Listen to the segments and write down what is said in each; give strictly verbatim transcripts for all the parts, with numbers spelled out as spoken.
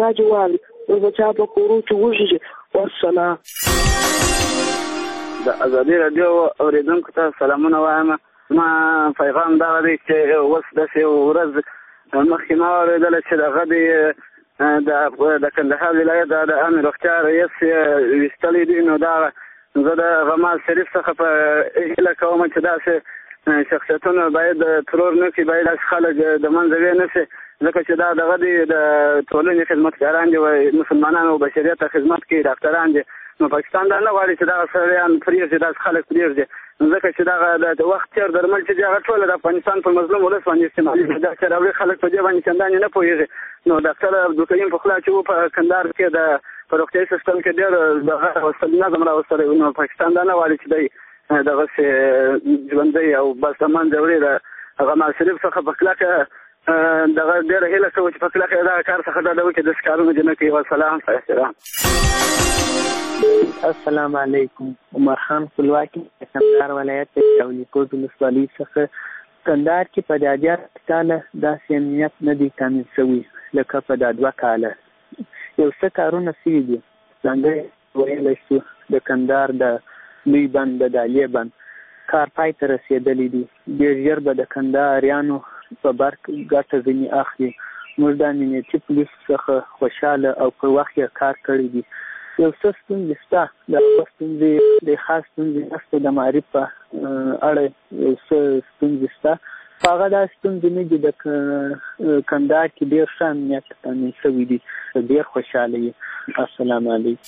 راجوال او بچا په کورو کې وږي. والسلام. د ازادي راډیو اوریدونکو ته سلامونه وایم. ما پیغام دا دی چې اوس داسې ورځ مخکې ما اورېدله چې دغه دی د کندهار ولایت د عامې روغتیا رئیس ویستلی دی. نو دا زه د غمال شریف څخه په هیله کوم چې داسې شخصیتونه باید ترور نه کړي، باید داسې خلک د منځه ویې نه شي، ځکه چې دا دغه دی د ټولنې خدمتګاران دي، مسلمانانو او بشریت ته خدمت کوي، ډاکټران دي. نو پاکستان دا نه غواړي چې دغه سړیان پرېږدي، داسې خلک پرېږدي، ځکه چې دغه د وخت تېر درمل چې دي هغه ټوله د افغانستان په مظلوم ولس باندې استعمالېږي. دا چې راوړي خلک په دې باندې چندانې نه پوهېږي. نو ډاکټر عبدالکریم پخلا چې و په کندهار کې د په روغتیايي سیستم کې ډېر دغه نظم راوستلی و. نو پاکستان دا نه غواړي چې دی دغسې ژوندی او بس د منځه وړي. د غمال شریف څخه په کلکه دغه ډېره هیله کوو چې په کلکه دغه کار څخه ډډه وکړي، داسې کارونه دې نه کوي. والسلام. احترام. السلام علیکم. عمر خان خپلواکي کندهار ولایت د یاولیکوټ ولسوالۍ څخه. کندهار کې په دا زیات کاله داسې امنیت نه دی تامین شوی لکه په دا دوه کاله. یو څه کارونه شوي دي، ځانګړی ویلی شو د کندهار د لوی بند د دالیې بند کار پای ته رسېدلی دی. ډېر ژر به د کندهاریانو په برق ګټه ځینې اخلي. موږ د امنیتي پولیسو څخه خوشحاله او پر وخت یې کار کړی دی. یو څه ستونزې شته، د هغه ستونزې د خاص ستونزې نشته، د معرف په اړه یو څه ستونزې شته. خو هغه دا ستونزې نه دي. د کندهار کې ډېر ښه امنیت تامین شوی دی. ډېر خوشحاله یې. السلام علیکم.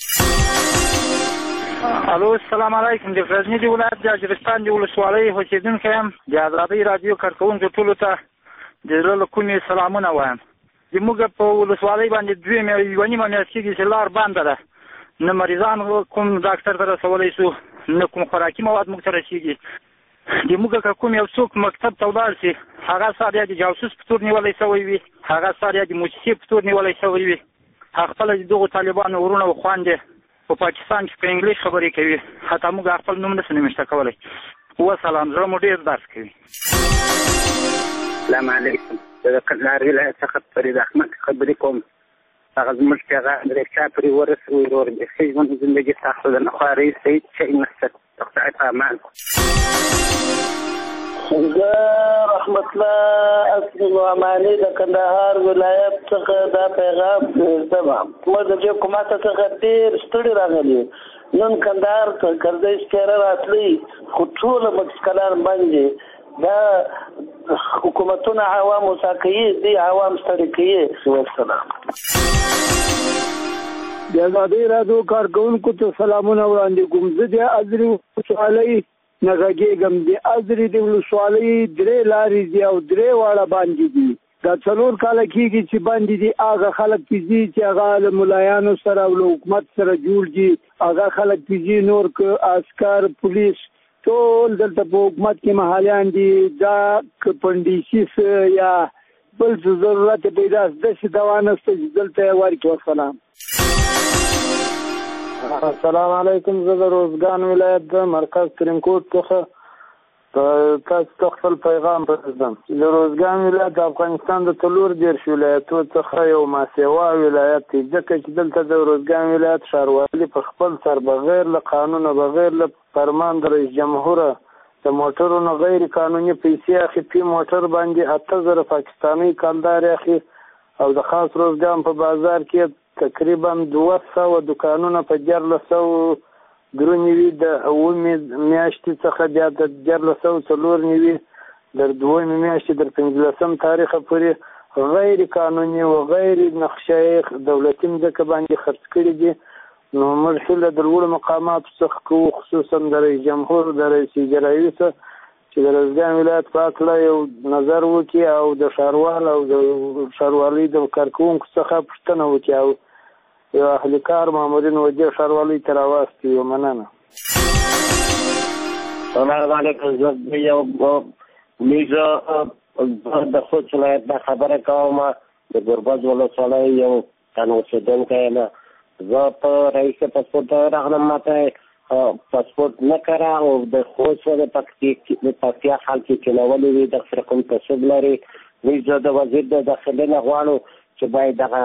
الو السلام علیکم. د غزني د ولایت د اجرستان د ولسوالۍ اوسېدونکی یم. د ازادۍ راډیو کارکوونکو ټولو ته د زړه له کومې سلامونه وایم. زموږ په ولسوالۍ باندې دوه یوه نیمه میاشت کېږي چې لار بنده ده. نه مریضان کوم ډاکټر ته رسولی شو، نه کوم خوراکي مواد موږ ته رسېږي. زموږ که کوم یو څوک مکتب ته ولاړ شي، هغه سر یا د جاسوس په تور نیولی شوی وي، هغه سر یا د موسسې په تور نیولی شوی وي. هغه خپله د دغو طالبانو ورونه او خویندې په پاکستان کې په انګلیش خبرې کوي، حتی موږ خپل نوم نشو نوشته کولی. وسلام. زړه مو ډېر درس کوي. السلام علیکم. زه د کندهار ولایت څخه فرید احمد خبرې کوم. هغه زموږ چې هغه امریکا پرې ورسوي ورور بیخي ژوند زندګي سخته ده. نخوا رئیس صحیح شی نشته. خدای په امان. زه رحمت الله اصلي نعماني د کندهار ولایت څخه دا پیغام پرېږدم. موږ د دې حکومت څخه ډېر ستړي راغلي. نن کندهار ته کرزی سپېره راتلی، خو ټوله مسکلان باندې دا حکومتونه عوام وساکوي، دی عوام ستړي کوي. والسلام. د ازادۍ راډیو کارکوونکو ته سلامونه وړاندې کوم. زه د ازرې ولسوالۍ نه غږېږم. د ازرې د ولسوالۍ درې لارې دي او درې واړه باندې دي. دا څلور کاله کېږي چې باندې دي. هغه خلک پیځي چې هغه له ملایانو سره او له حکومت سره جوړ دي. هغه خلک پیځي، نور که عسکر پولیس ټول دلته په حکومت کې محالیان دي. دا که پنډیسیس یا بل څه ضرورت پیدا داسې دوا نشته چې دلته یې ورکړي. والسلام. السلام علیکم. زه د روزګان ولایت د مرکز ترینکوټ څخه تاسو ته خپل پیغام پرېږدم. د روزګان ولایت د افغانستان د څلور دېرش ولایتو څخه یو ماسیوا ولایت دی، ځکه چې دلته د روزګان ولایت ښاروالي په خپل سر بغیر له قانونه، بغیر له فرمان د رئیس جمهوره د موټرونو غیر قانوني پیسې اخلي. پی موټر باندې اته زره پاکستاني کلدار اخلي او د خاص روزګان په بازار کې تقریبا دوه سوه دکانونه په دیارلس سوه درې نوي د اوومې میاشتې څخه بیا د دیارلس سوه څلور نوي در دویمې میاشتې در پنځلسم تاریخه پورې غیر قانوني و غیر نقشه دولتي مځکه باندې خرڅ کړي دي. نو موږ هیله د لوړو مقاماتو څخه کوو، خصوصا د رئیس جمهور د رئیس اجرایي څخه چې د روزګان ولایت په هکله یو نظر وکړي او د ښاروال او د ښاروالۍ د کارکوونکو څخه پوښتنه وکړي او یو اهلي کار مامورین وجه ښاروالۍ ته راواستوي. مننه. السلام علیکم. زه یو میزه د خوست ولایت نه خبره کوم. د ګربز ولسوالۍ یو تن اوسېدونکی یم. زه په رئیس پاسپورټ راغلم. ماته پاسپورټ نه کړه او د خوست د پکتیا خلک یې کېنولي وي. دغسې کوم تعصب لري. موږ د وزیر د داخلي نه غواړو چې باید دغه